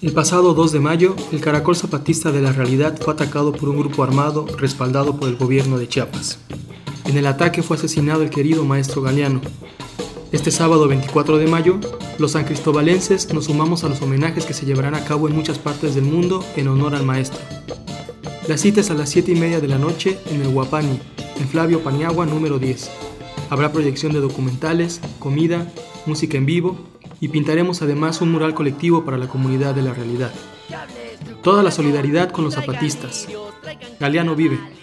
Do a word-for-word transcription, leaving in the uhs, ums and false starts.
El pasado dos de mayo, el Caracol Zapatista de la Realidad fue atacado por un grupo armado respaldado por el gobierno de Chiapas. En el ataque fue asesinado el querido maestro Galeano. Este sábado veinticuatro de mayo, los sancristobalenses nos sumamos a los homenajes que se llevarán a cabo en muchas partes del mundo en honor al maestro. La cita es a las siete y media de la noche en el Huapani, en Flavio Paniagua número diez. Habrá proyección de documentales, comida, música en vivo y pintaremos además un mural colectivo para la comunidad de la realidad. Toda la solidaridad con los zapatistas. Galeano vive.